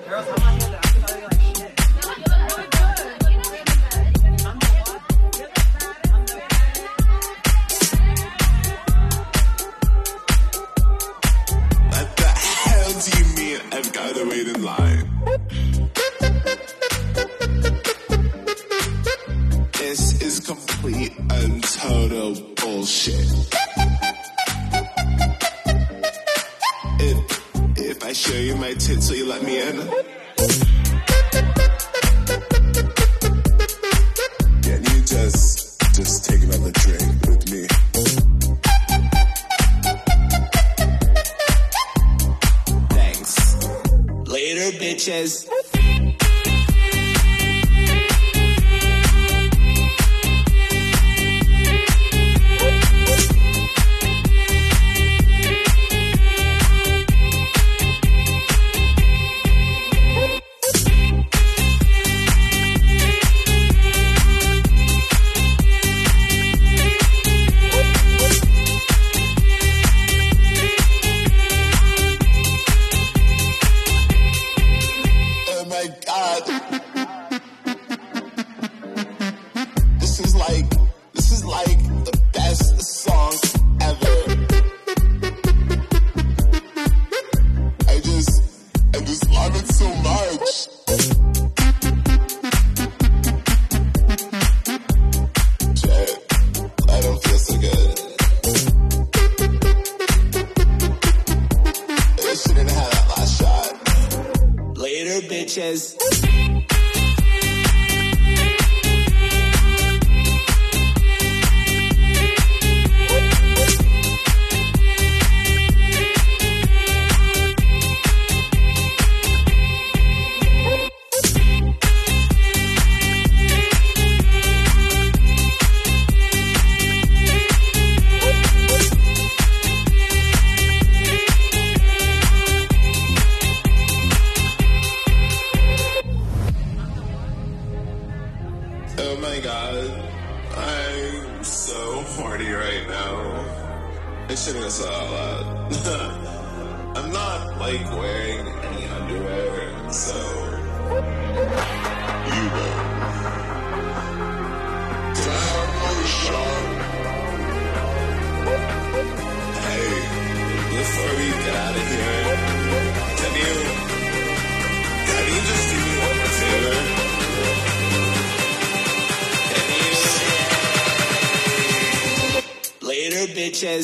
Girls, I'm not here to act about it like shit. What the hell do you mean I've got to wait in line? This is complete and total bullshit. If I show you my tits, will you let me in? Can you just take another drink with me? Thanks. Later, bitches. This is like the best song ever. I just love it so much. Shit, I don't feel so good. I shouldn't have that last shot. Later, bitches. Oh my god, I'm so horny right now. I shouldn't have said all that. I'm not like wearing any underwear, so you know. Can I have another shot? Hey, before we get out of here, can you just do me one more favor? Later, bitches.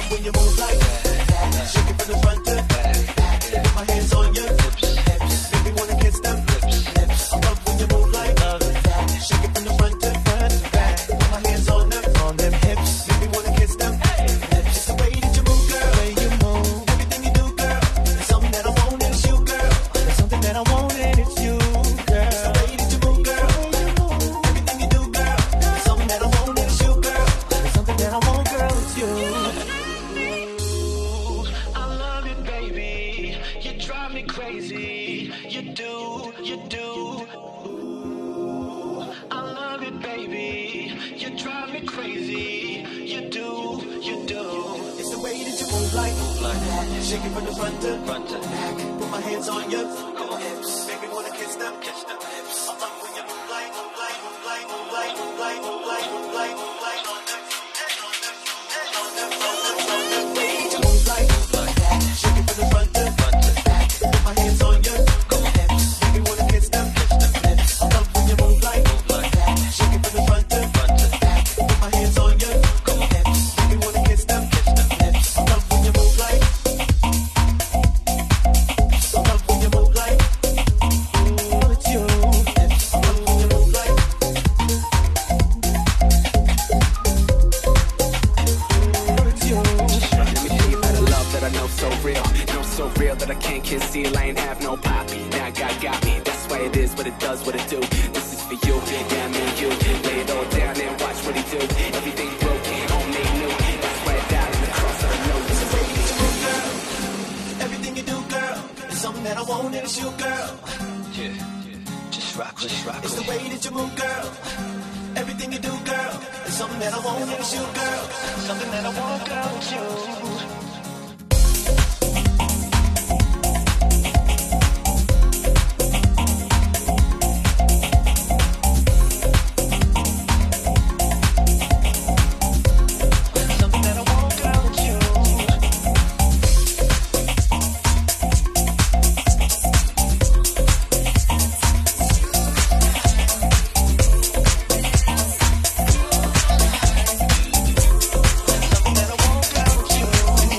when you move like that. Shake it from the front to back. Put my hands on your hips. Baby, wanna kiss them lips. I love when you move like that. Shake it from the front to back. Put my hands on them hips. Baby, wanna kiss them lips. It's the way that you move, girl. The way you move. Everything you do, girl. There's something that I want and it's you, girl. There's something that I want and it's you, girl. It's the way that you move, girl. Everything you do, girl. There's something that I want and it's you, girl. There's something that I want, girl, it's you. I love it, baby. You drive me crazy. You do. I love it, baby. You drive me crazy. You do. It's the way that you move like that. Shake it from the front to back. Put my hands on your hips. Baby, wanna kiss them hips. I love when you move like on them. Way you move like that. Shake it from the front to back. Put my hands on your hips. Baby, wanna kiss them lips. I love when you move like that. Shake it from the front to back. Put my hands on your hips. Baby, wanna kiss them lips. I love when you move like. I love when you move like. Ooh, it's you. I love when you move like. Ooh, it's you. Let me tell you about a love that I know so real that I can't conceal. I ain't have no poppy. Now God got me. That's why it is what it does, what it do. This is for you, yeah, me and you. Lay it all down and watch what he do. Everything broken, all made new. That's why I died on the cross. I know this is Way that you move, girl. Everything you do, girl. It's something that I want and it's you, girl. Yeah. Just rock. It's the way that you move, girl. Everything you do, girl. It's something that I want and it's you, girl. Something that I want, girl, it's you. Something that I want, girl, it's you. Something that I want, girl, it's you.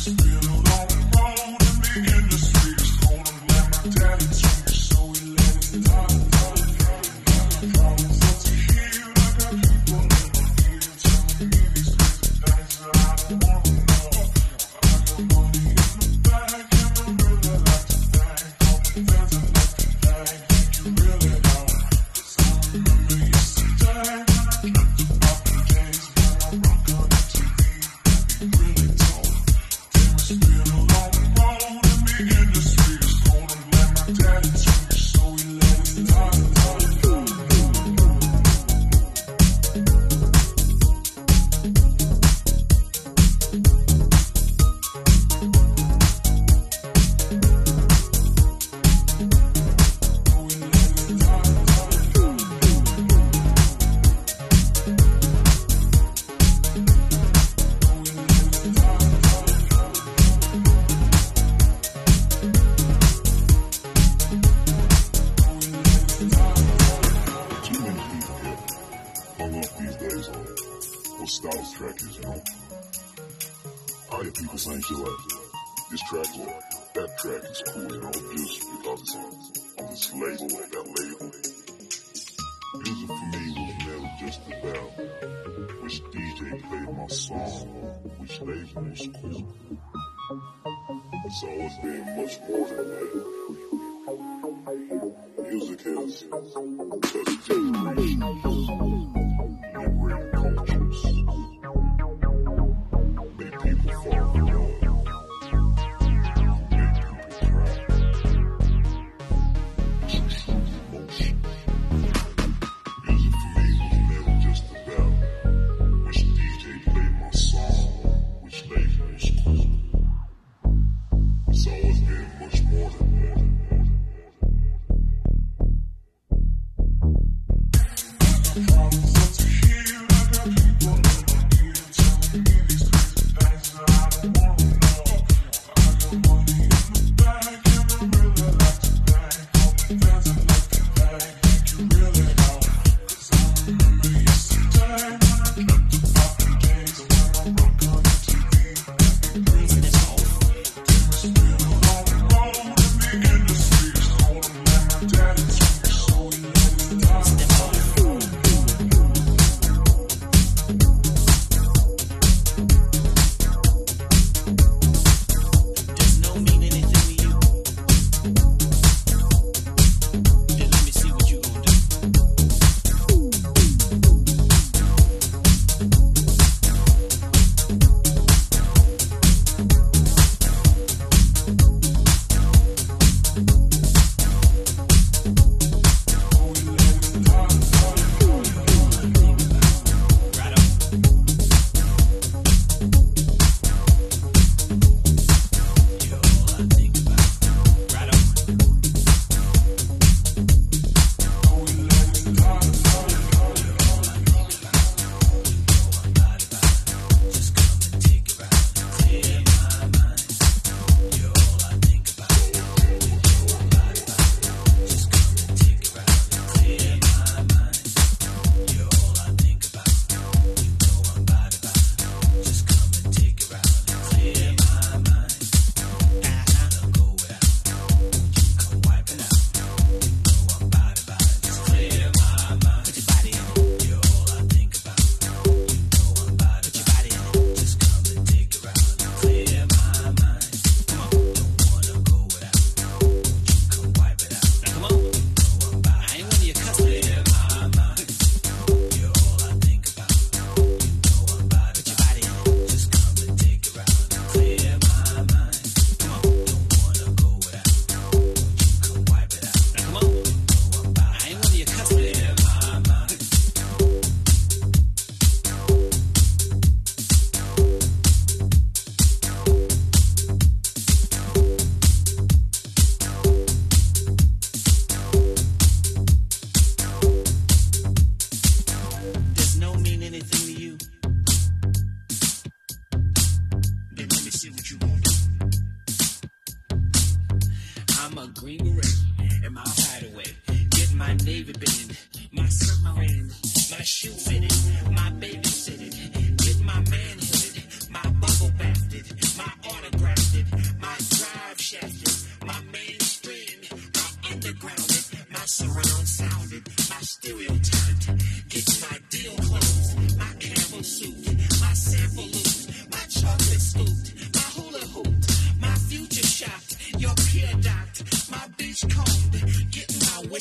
Navy band, my submarine, my shoe fitted, my baby sitted, get my man hooded, my bubble bathed, my autograph.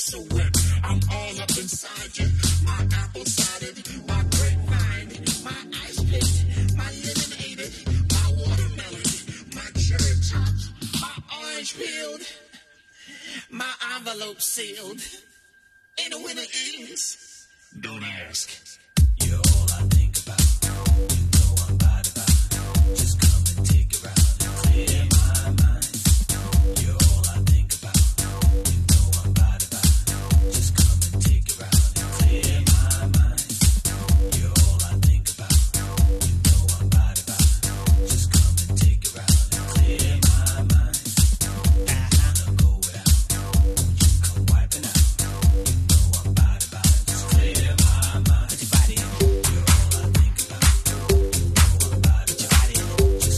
so wet. I'm all up inside you. My apple cider, my grapevine, my ice pick, my lemonade, my watermelon, my cherry top, my orange peeled, my envelope sealed. And the winner is, don't ask. You're all I think about. You know I'm bad about. Just come and take a ride and clear my mind. You're all I think about. You know I'm bad about. Just come and take a ride and clear my mind. You're all I think about. You know I'm bad about. Just come and take a ride and clear my mind. I'll go without. Won't you come wiping out? You know I'm bad about. Just clear my mind. Put your body in. You're all I think about. You know I'm bad about. Put your body in.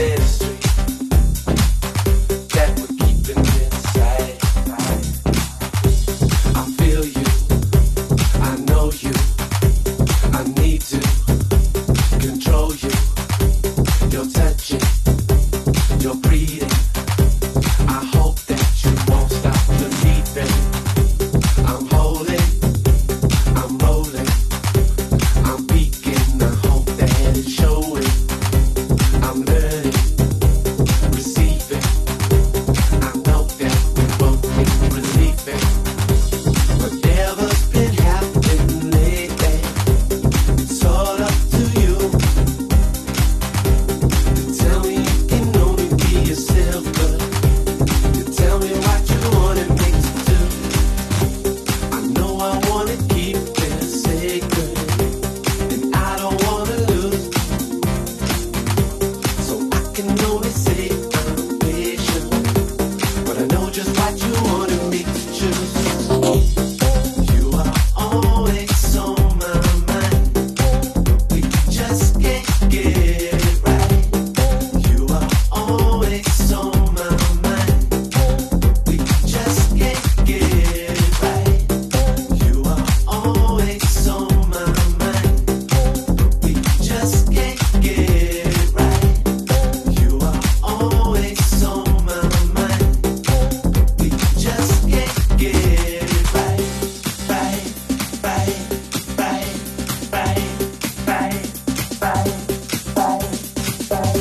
ministry that we're keeping inside. I feel you, I know you, I need to control you. You're touching, you're breathing. I hope that you won't stop believing. I'm holding, I'm rolling, I'm peeking. I hope that it's showing. I'm learning, receiving. I know that we both need relieving. Whatever's been happening lately, it's all up to you. You tell me you can only be yourself, but you tell me what you wanted me to do. I know I wanna keep this sacred, and I don't wanna lose. So I can only say I'm patient, but I know just what you wanted me to choose. You are always on my mind. We just can't get it right. You are always on my mind. We just can't get it right. You are always on my mind. We just can't get it right. You are always on my mind. We just can't get it right. Right, right, right, right, right, right, right, right.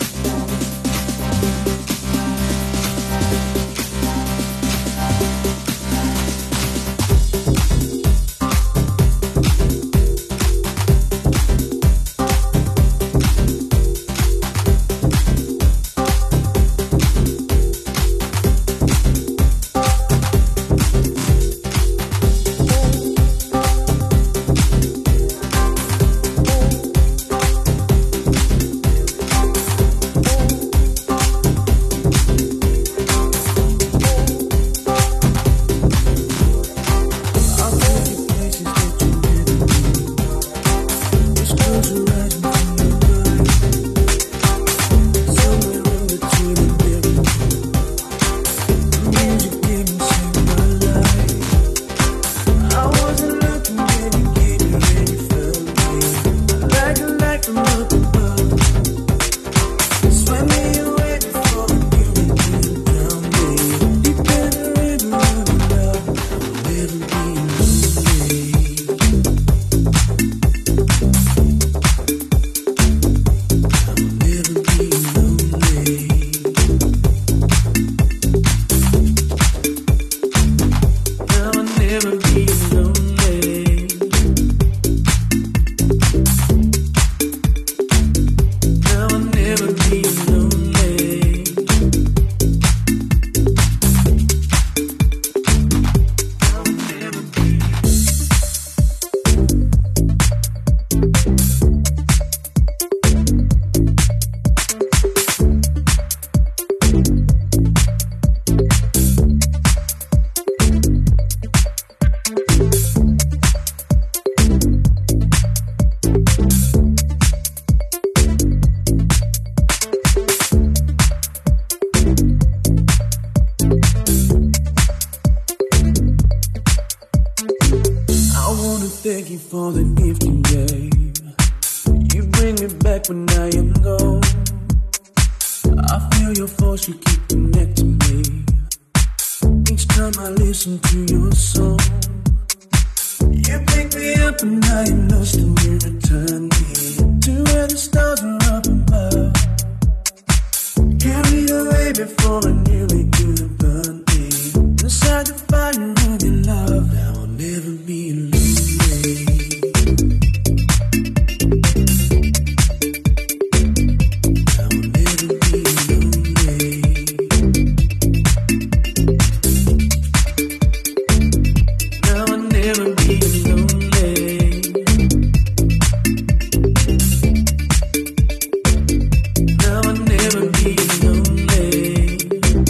Thank you for the gift you gave. You bring me back when I am gone. I feel your force, you keep connecting me. Each time I listen to your song, you pick me up and I am lost and you return me to where the stars are up above. Carry away before I nearly could have burned me inside the fire of your love. Now I'll never be alone. Now I'll never be lonely.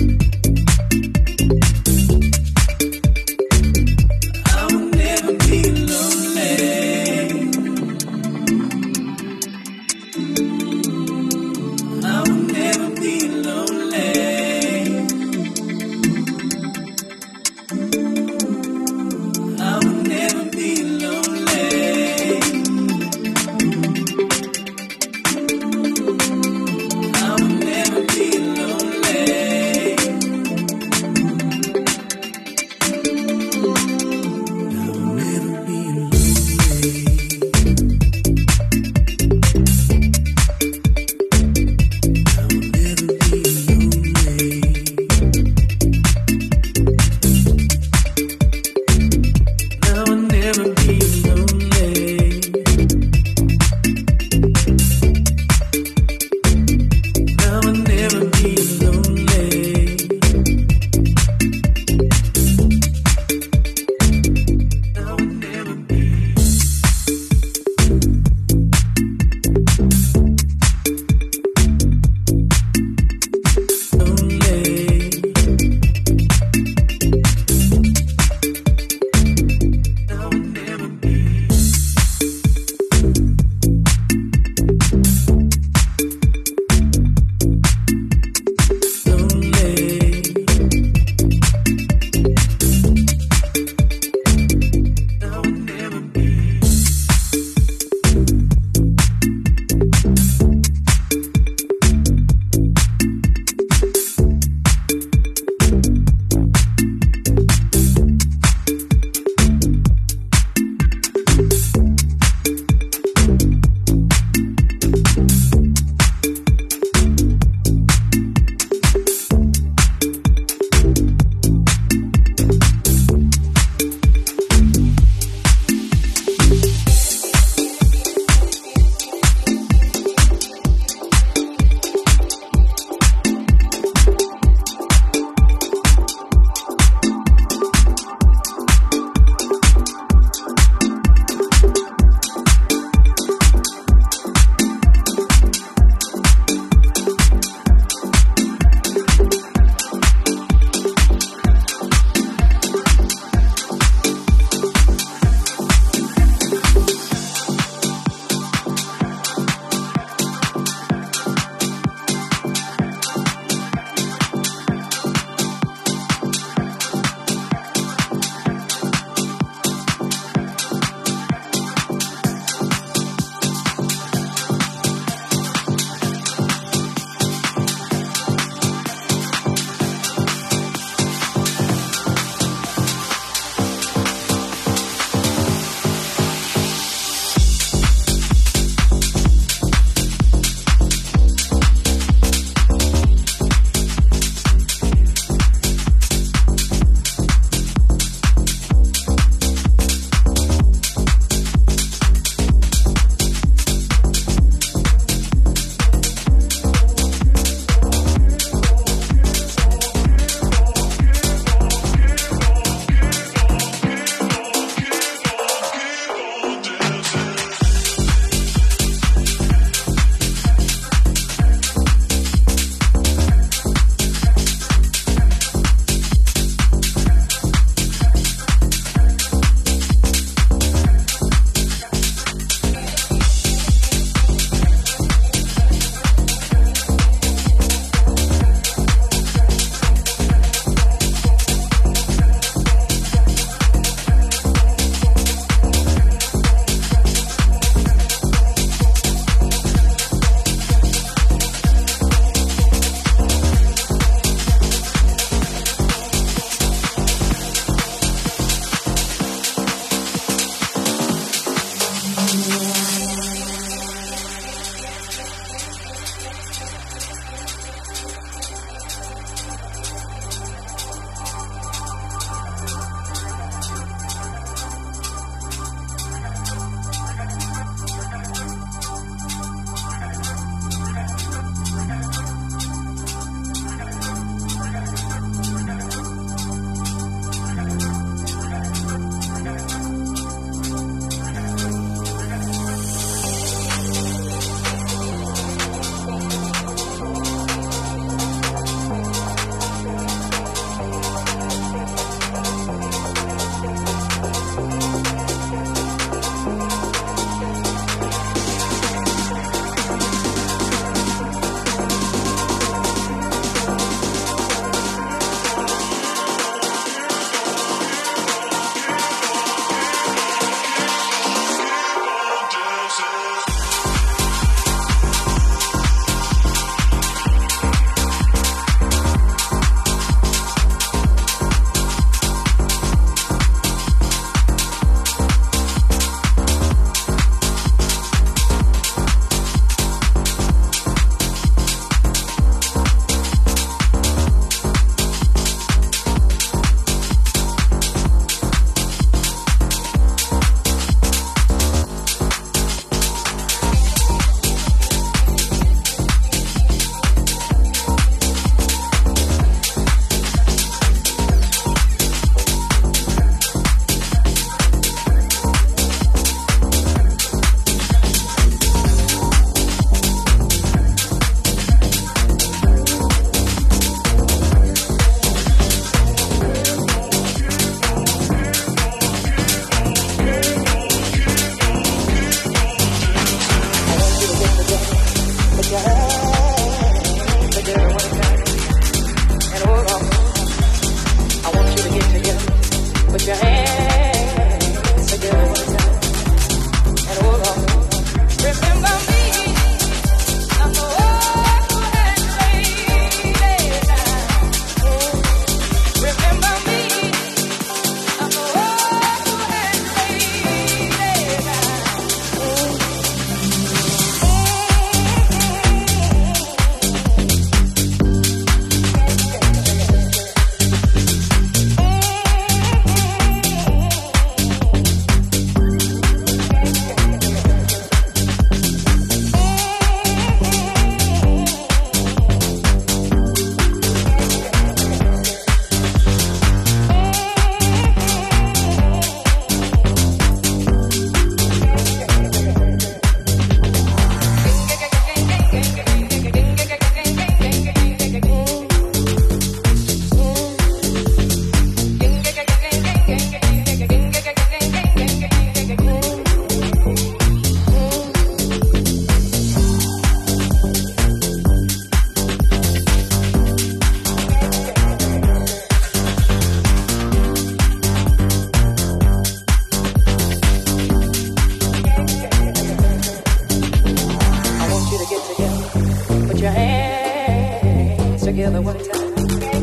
together one time.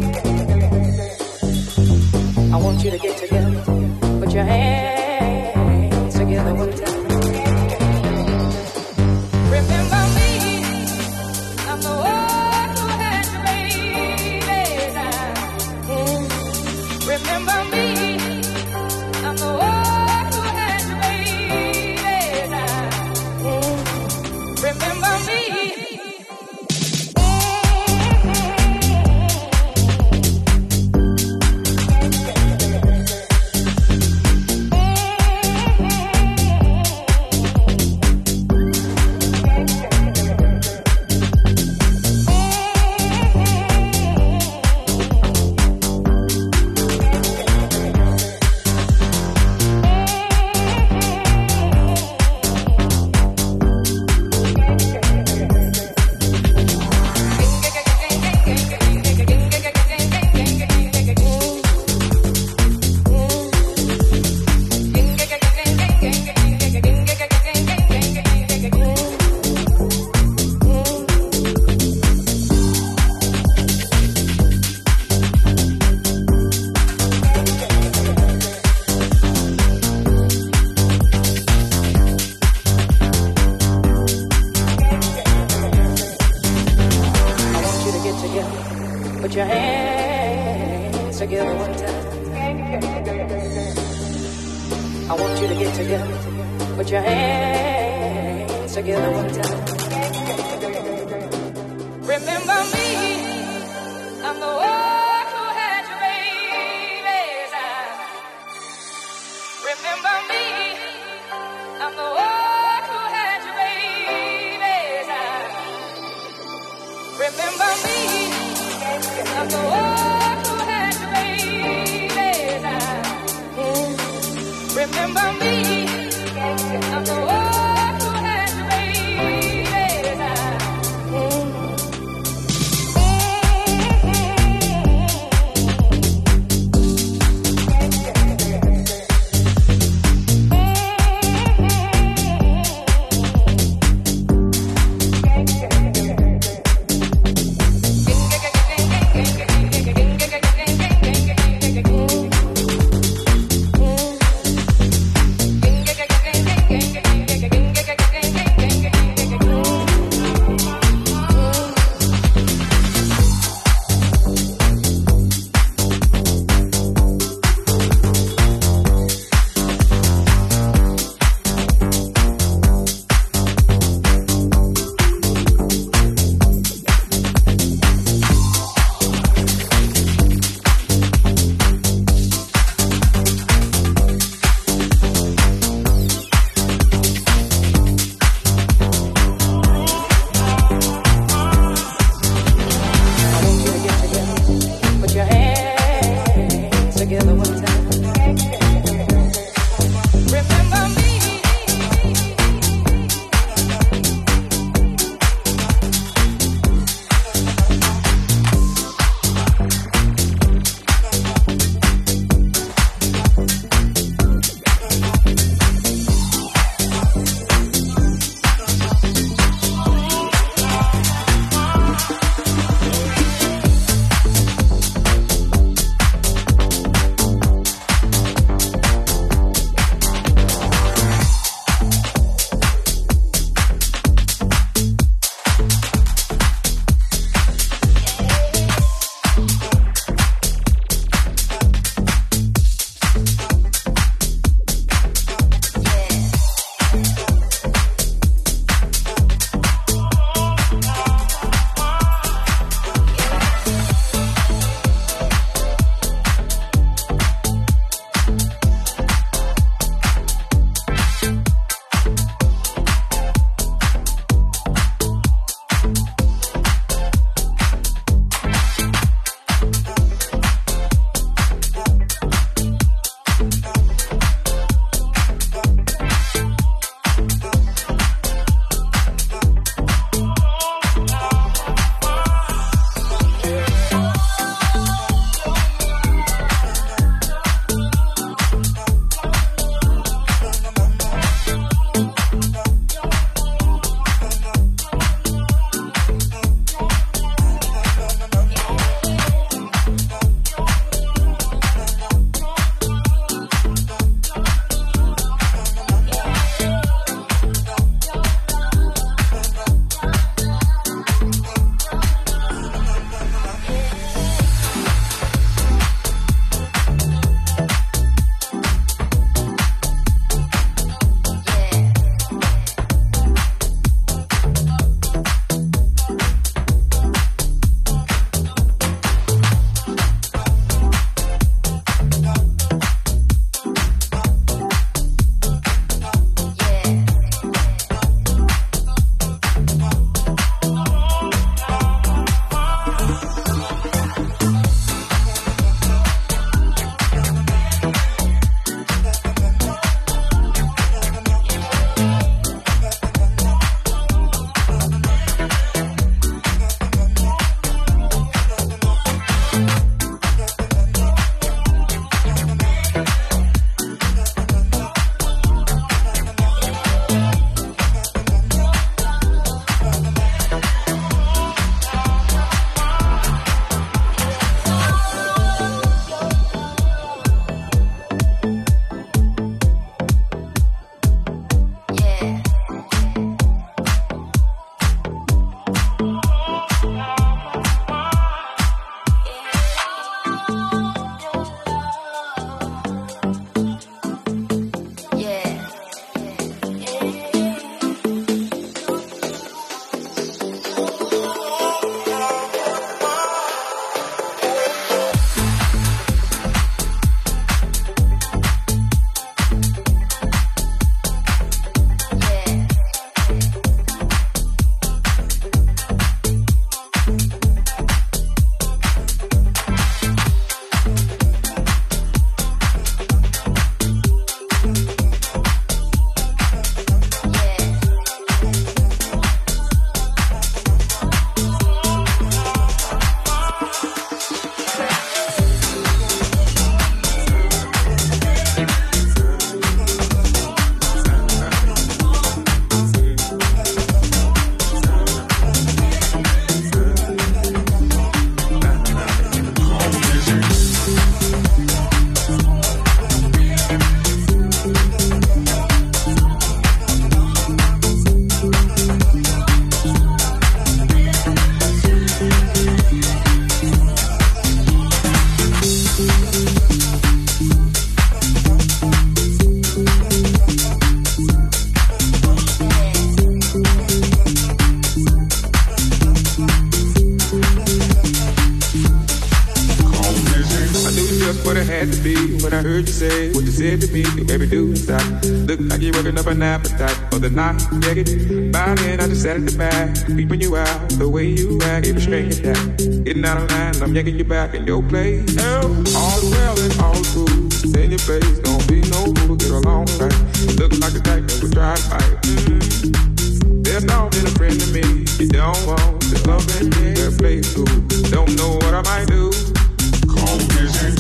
I want you to get together. Put your hands together one time. Remember me, I'm the one who had you, baby. Remember me, I'm the one who had you, baby. Remember me. Put your hands together one time. I want you to get together. Put your hands together one time. Remember me, I'm the one who had you, babies. Remember me, I'm the one who had you, babies. Remember me, I'm the one who had you, babies. Remember me, I'm the one who had you, babies. what it had to be when I heard you say what you said to me. Every dude stop. Look like you're working up an appetite for the night. Yeah, get by then I just sat at the back, peeping you out the way you act. Every string attack, getting out of line. I'm yanking you back in your place. All well and all cool. In your place, don't be no fool. Get along right. Look like the type that would try to fight. There's not been a friend to me. You don't want to love and yeah, play cool. Don't know what I might do. Call busy.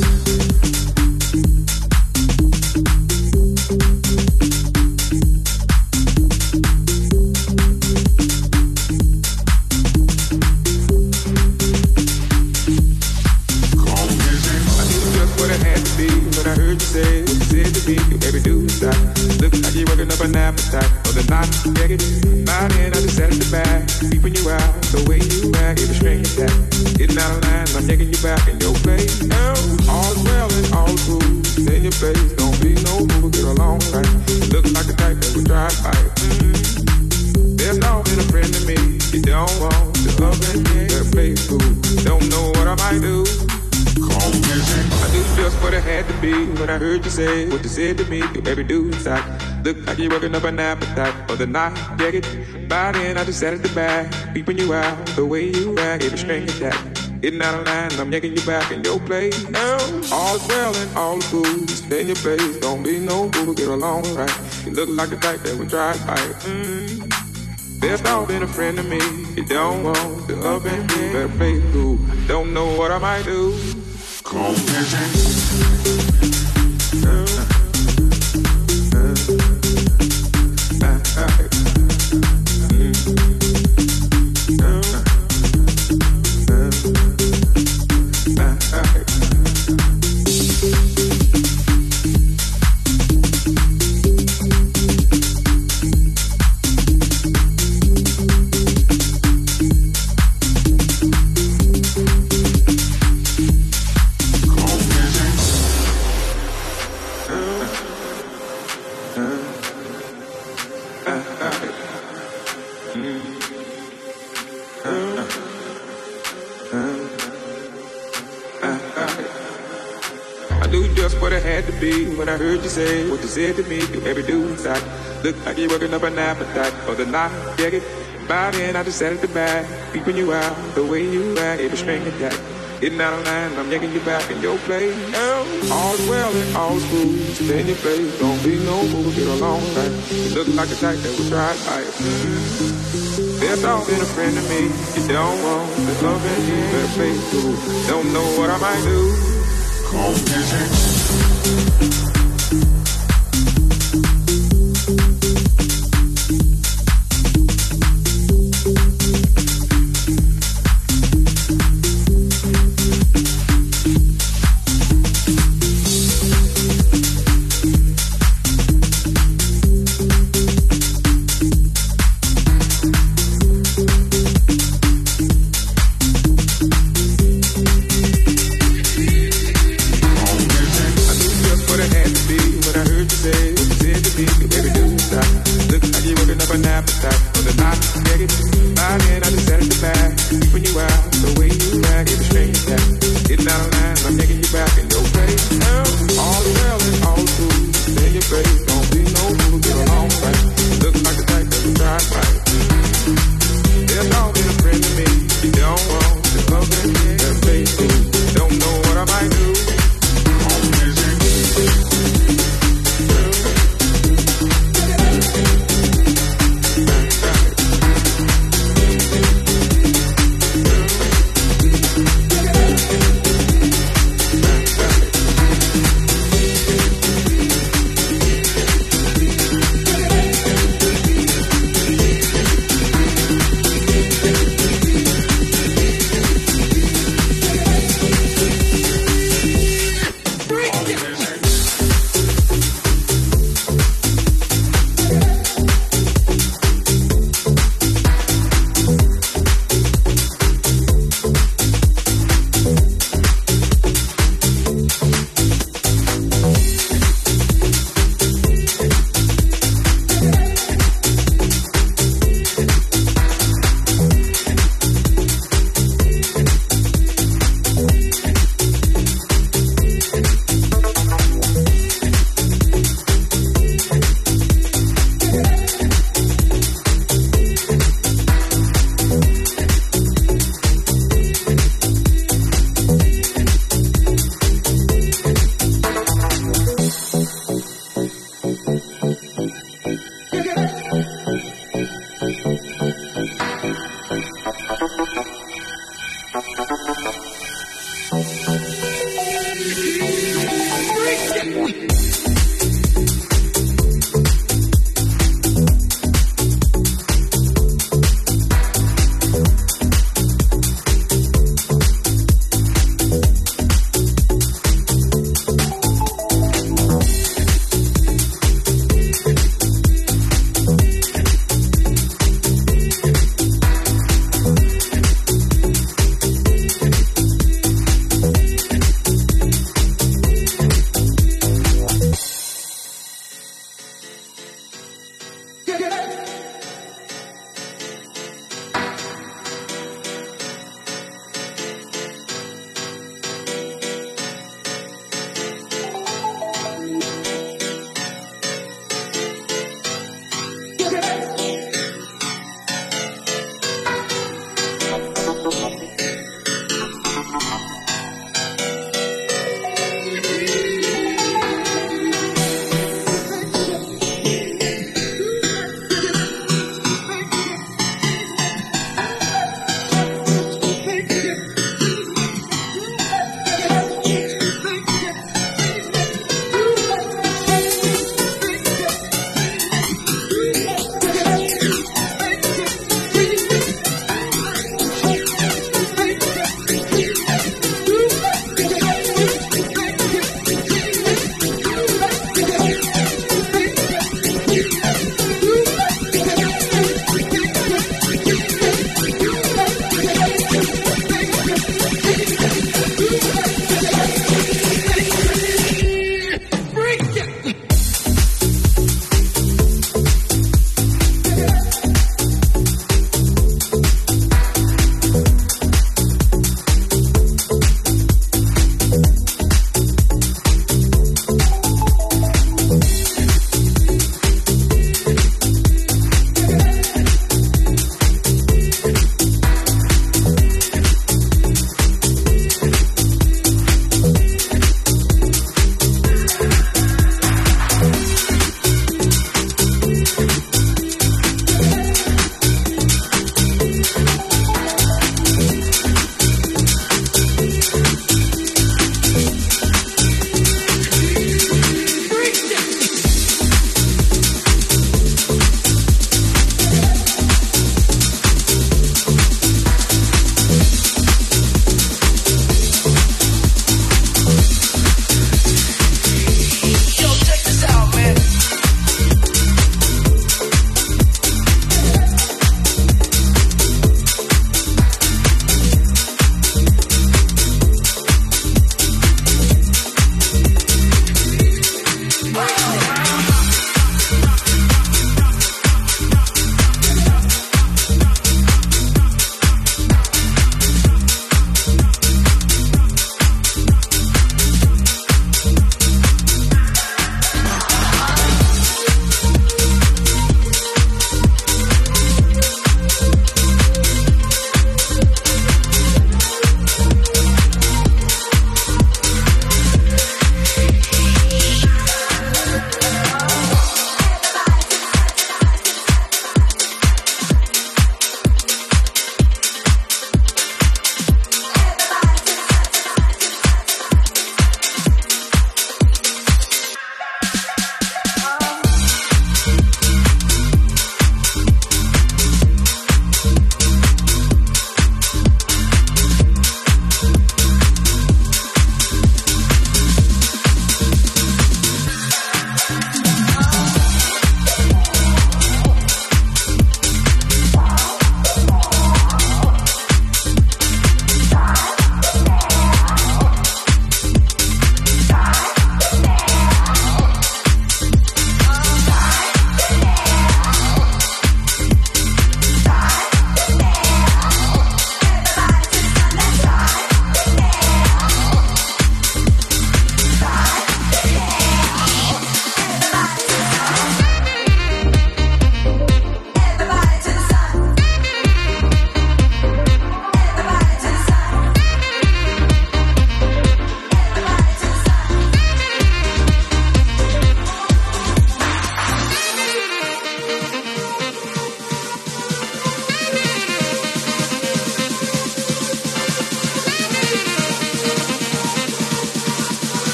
I heard you say what you said to me. Every dude stop. Look like you're working up an appetite for the night. Yeah, get by then I just sat at the back, peeping you out the way you act. Every string attack, getting out of line. I'm yanking you back in your place. All is well and all is cool. In your place, don't be no fool. Get along right. Look like the type that would try to fight. There's not been a friend to me. You don't want to love and yeah, play cool. Don't know what I might do. I knew just what it had to be when I heard you say what you said to me. Every dude inside look like you're working up an appetite for the night. Yeah, get by then I just sat at the back, peeping you out the way you act. Every string attack, getting out of line. I'm yanking you back in your place. All is well and all is cool. Stay in your place, don't be no fool. Get along right. You look like the type that would try to fight. There's not been a friend to me. You don't want to love and you better play cool. Don't know what I might do. Call when I heard you say what you said to me. Every dude inside look like you're working up an appetite for the night. Yeah, get by then I just sat at the back, peeping you out the way you act. Every string attack, getting out of line. I'm yanking you back in your place. All is well and all is cool. Stay in your place, don't be no fool. Get along right. You look like a type that would try to fight. There's not been a friend to me. You don't want to love and you better play cool. Don't know what I might do. Call busy.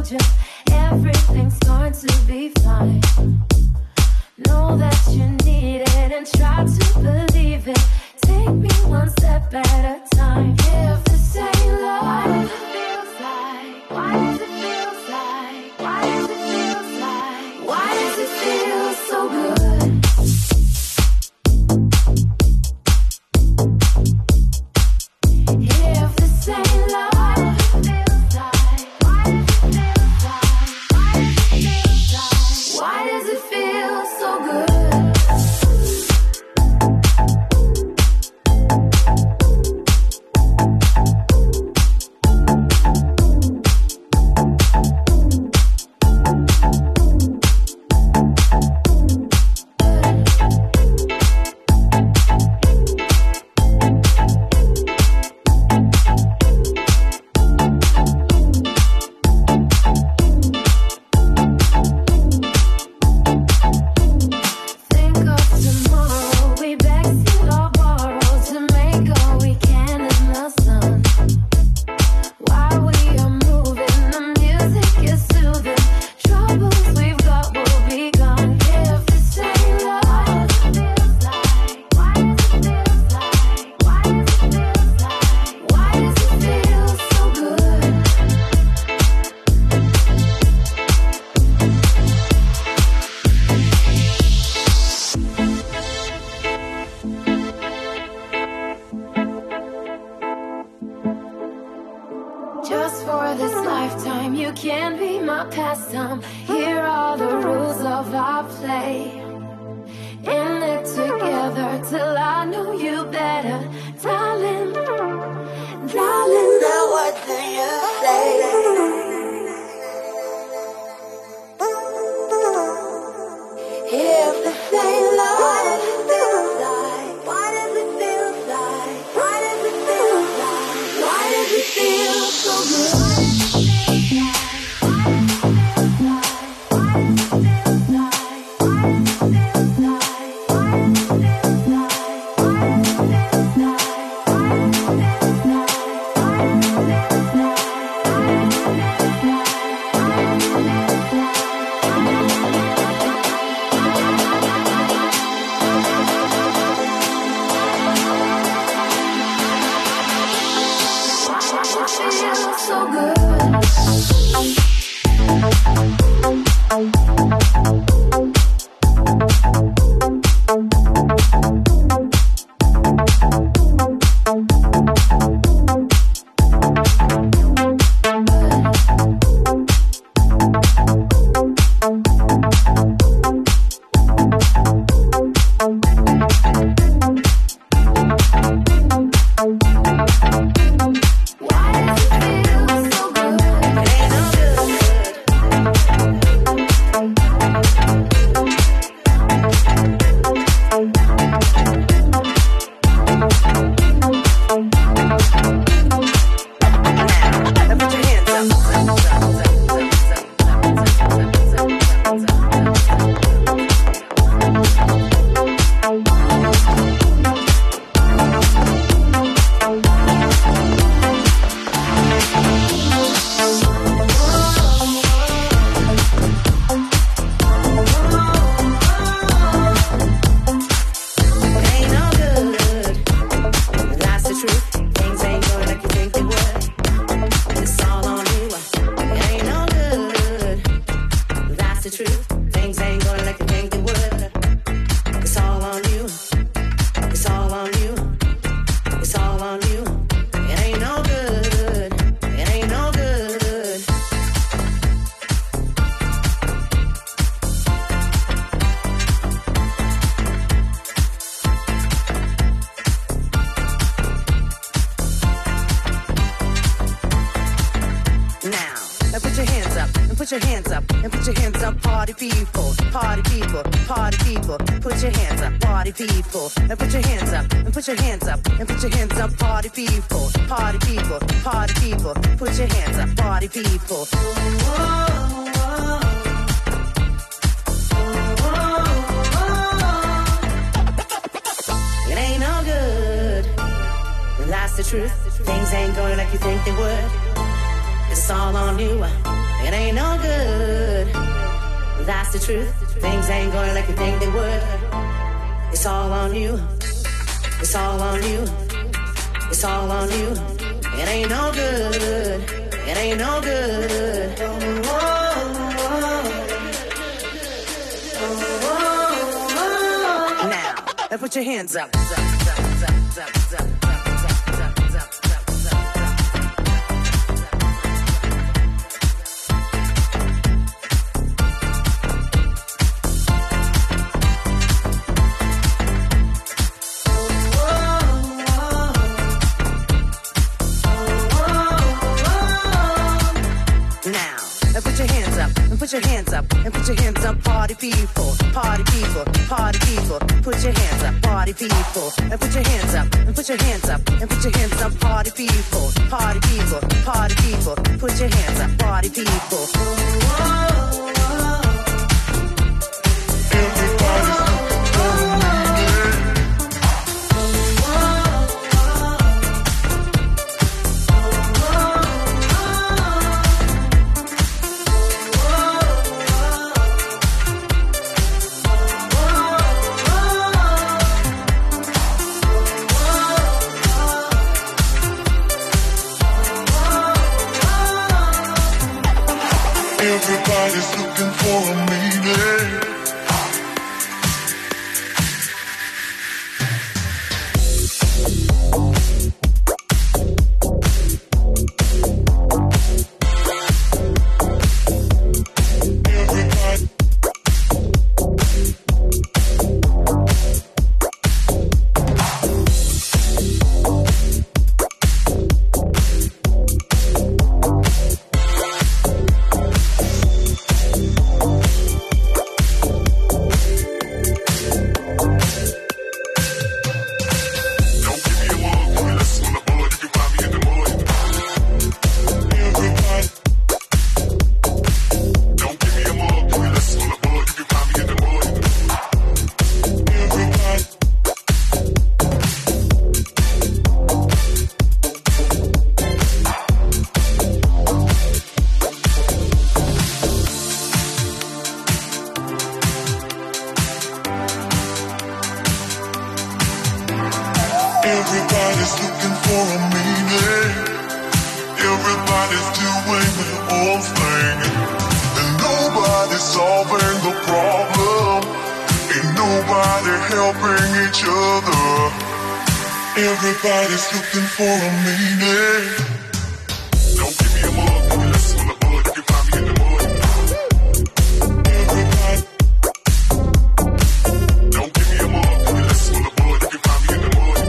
told you everything's going to be fine. Know that you need it and try to believe it. Take me one step at a time. If this ain't love, feels like, why does it feel like? Why does it feel like? Why does it feel so good? If this ain't love, feels like, why does it feel like? Why does it feel so good? Just for this lifetime, you can be my pastime. Here are the rules of our play. In it together till I know you better. Darling, darling, now what do you say? If the same love feels like, why does it feel like? Why does it feel like? Why does it feel so good? So good. Put your hands up and put your hands up, party people, party people, party people. Put your hands up, party people, and put your hands up and put your hands up and put your hands up, party people, party people, party people. Put your hands up, party people. It ain't no good. That's the truth. Things ain't going like you think they would. It's all on you. it ain't no good. That's the truth. Things ain't going like you think they would. It's all on you. It's all on you. It's all on you. It ain't no good. It ain't no good. Now, put your hands up. Put your hands up and put your hands up, party people, party people, party people. Put your hands up, party people, and put your hands up and put your hands up and put your hands up, party people, party people, party people. Put your hands up, party people. Everybody's looking for Everybody's looking for a meaning. Everybody's looking for a meaning. Everybody's doing their own thing, and nobody's solving the problem. Ain't nobody helping each other. Everybody's looking for a meaning. Don't give me a mug, give me less on the bud. You can find me in the mud. Everybody. Don't give me a mug, give me less on the bud. You can find me in the mud.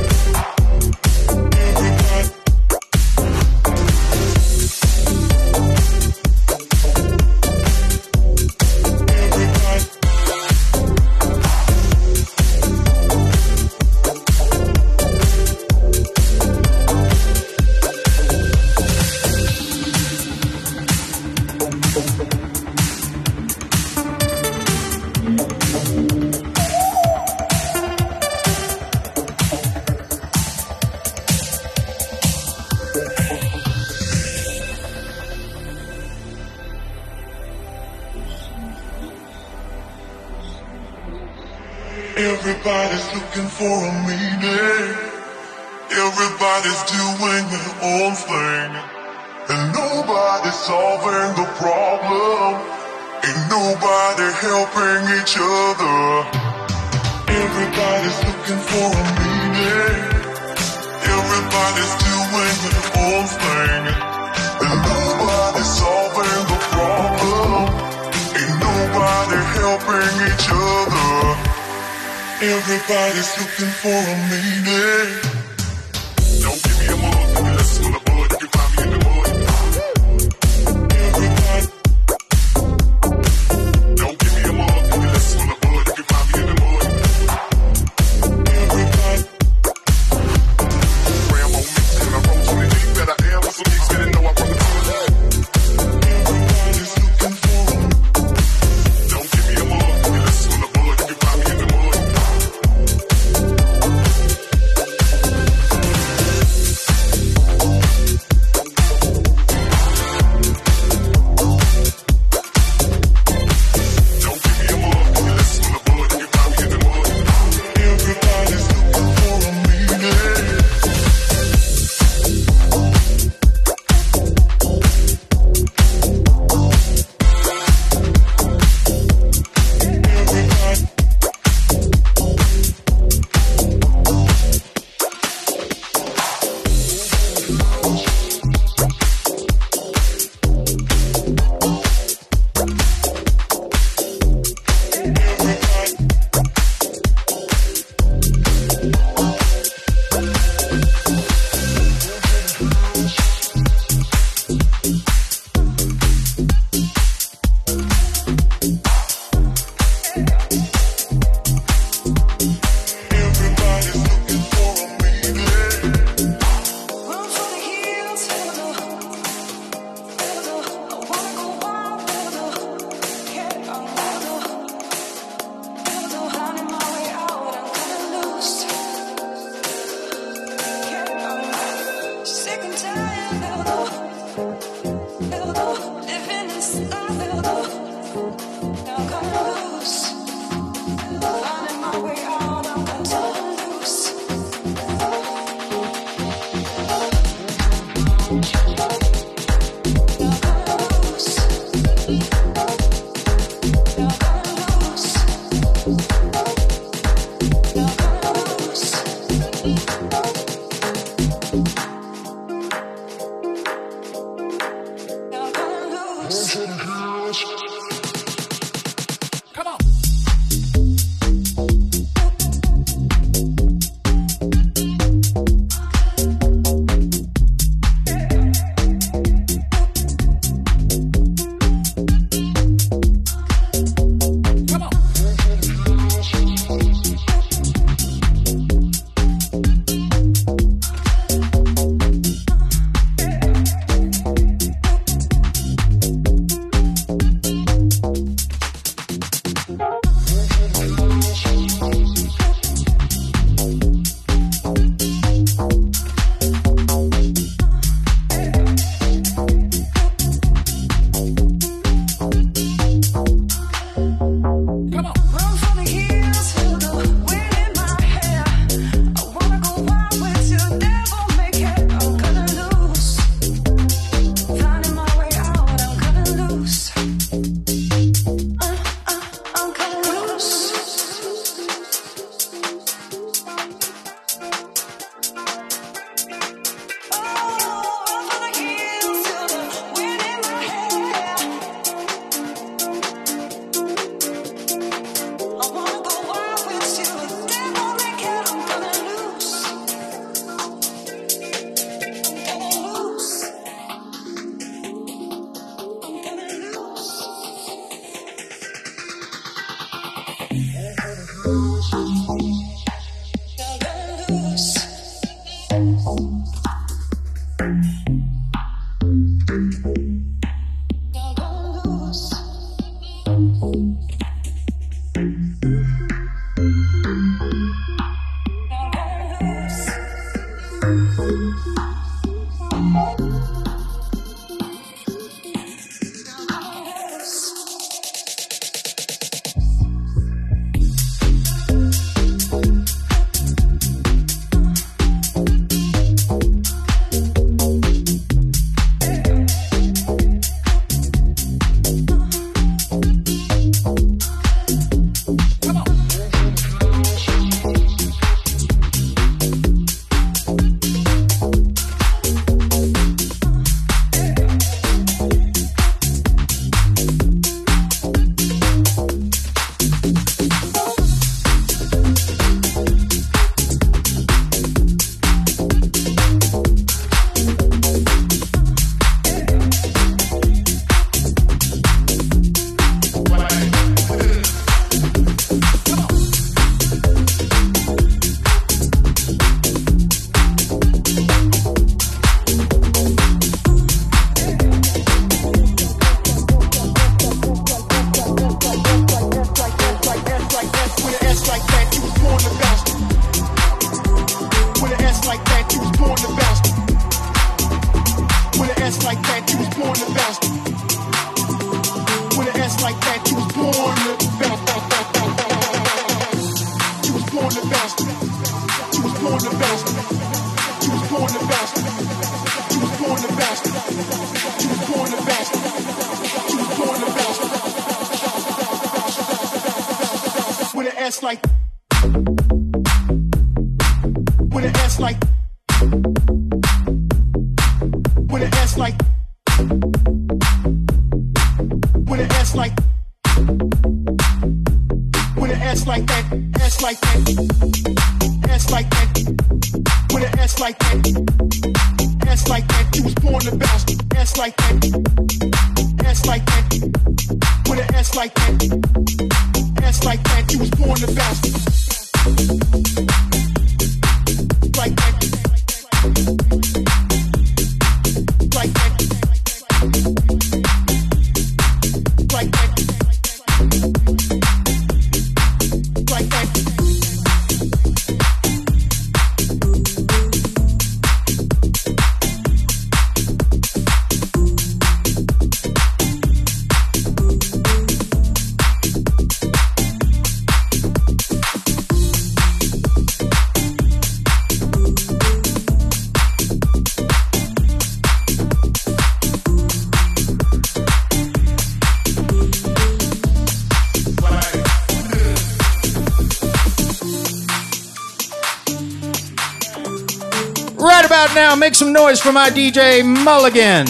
Everybody's looking for a meaning. Everybody's doing their own thing, and nobody's solving the problem. Ain't nobody helping each other. Everybody's looking for a meaning. Everybody's doing their own thing, and nobody's solving the problem. Ain't nobody helping each other. Everybody's looking for a meaning. Don't give me a mug, give me less on the bud. You can find me in the mud. Everybody. Don't give me a mug, give me less on the bud. You can find me in the mud. Everybody. Ram on mix and I roll 20 deep that I am with some geeks that didn't know I brought the team. Everybody's looking for a meaning. Don't give me a mug, give me less on the bud. You can find me in the mud. up now? Make some noise for my DJ Mulligan.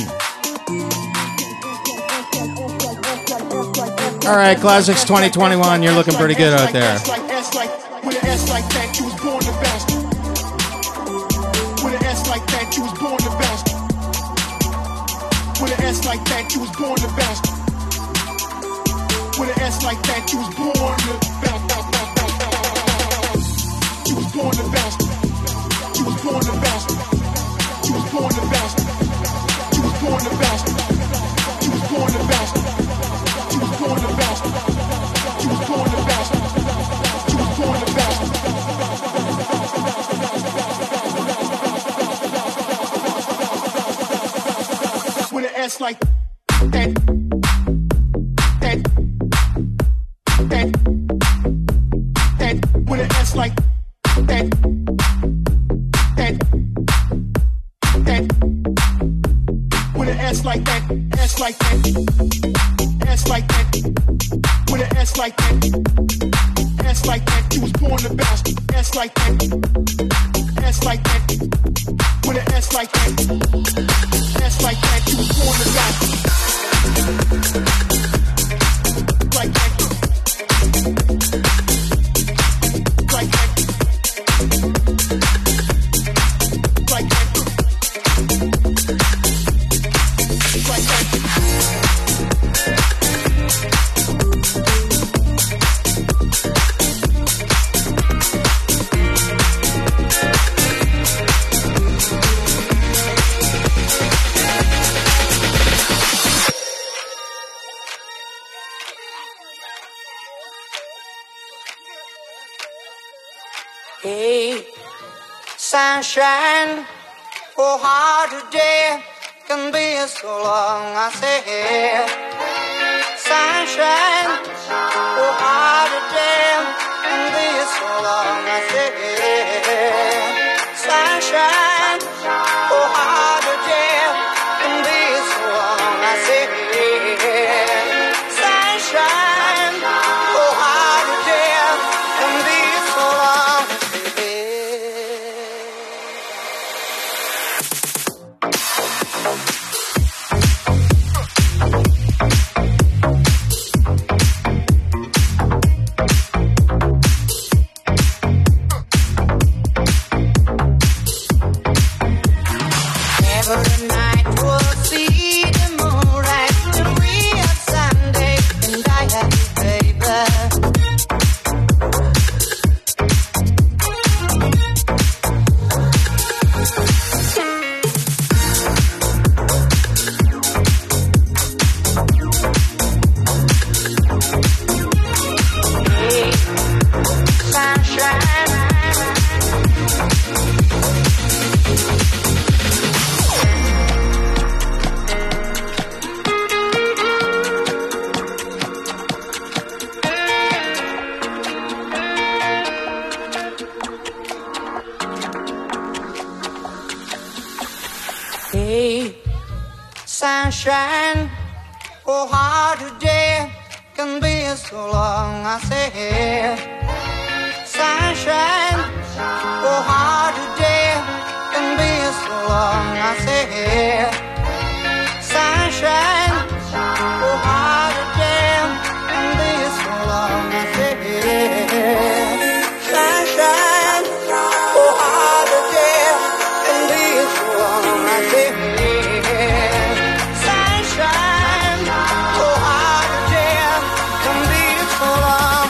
All right, Classics 2021. You're looking pretty good out there. With an S like that, you was born the best. With an S like that, you was born the best. With an S like that, you was born the best. With an S like that, you was born the best. You was born the best. You was born the best. You was born the best. You was born the best. You was born the best. You was born the best. You was born the best. You was born the best. With an S like that, with an S like that, with an S like that, S like that, S like that, with an S like that, S like that, you was born the best, S like that, S like that, with an S like that, S like that, you was born the best, like that, like that, like that, like that. Hey, sunshine, oh how today can be so long, I say. Sunshine, oh how today can be so long, I say. Sunshine, oh how today can be so long, I say. Sunshine, oh how today can be so long. Every night we'll see the moonlight till we have Sunday, and I have you, baby. Hey, sunshine. Hey, sunshine, oh how today can be so long, I say. Sunshine, oh how today can be so long, I say. Sunshine, oh how today can be so long, I say. Sunshine, oh how today can be so long, I say. Sunshine, oh how today can be so long,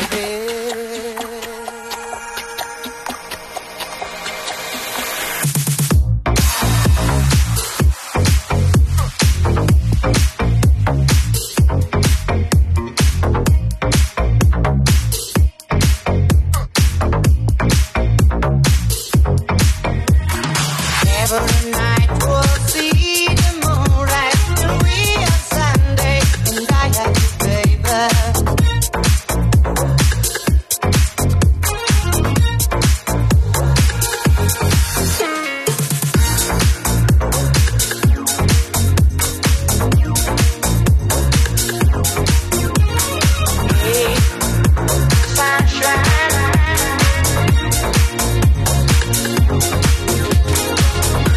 every night we'll see the moonlight till we have Sunday, and I have you, baby. Hey, sunshine.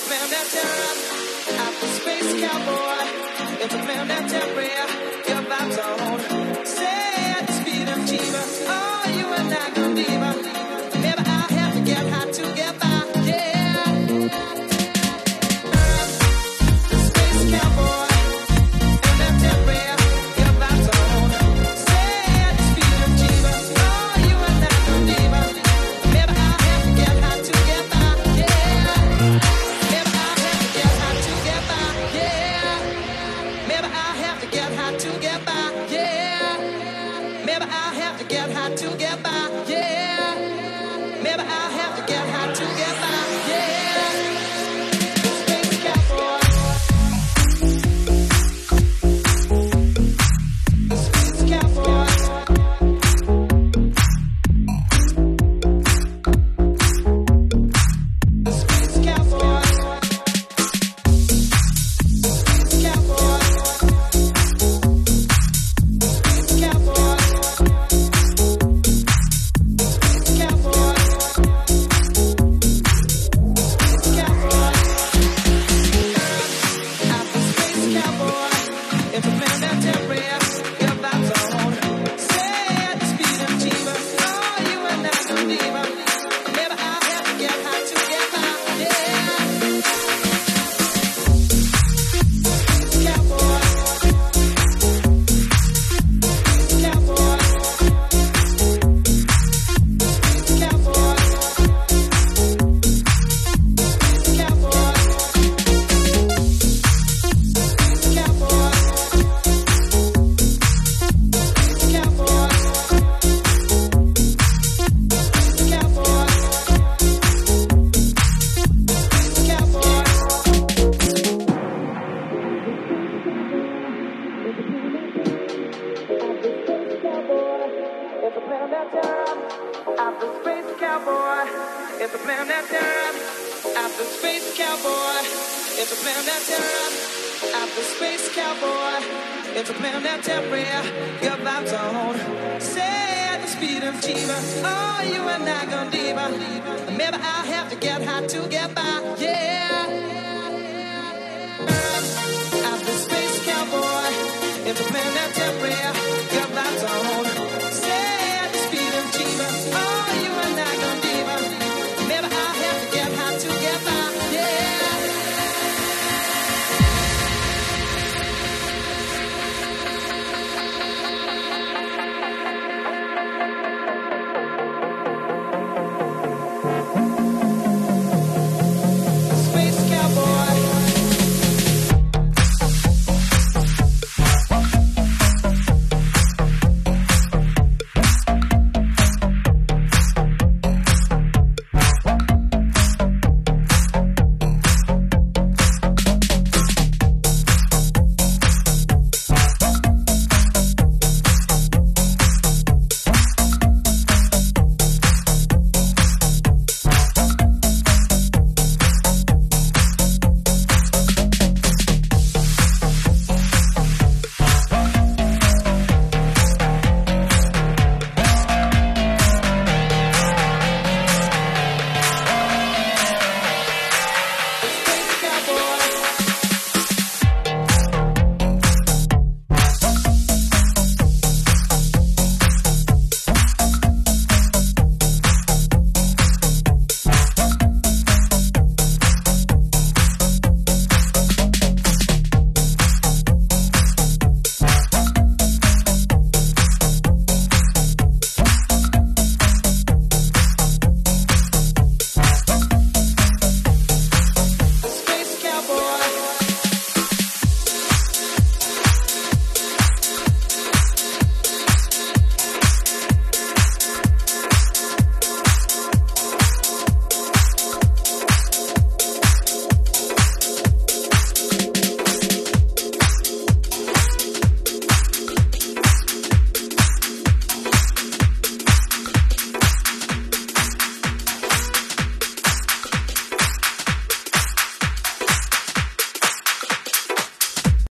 It's a plan that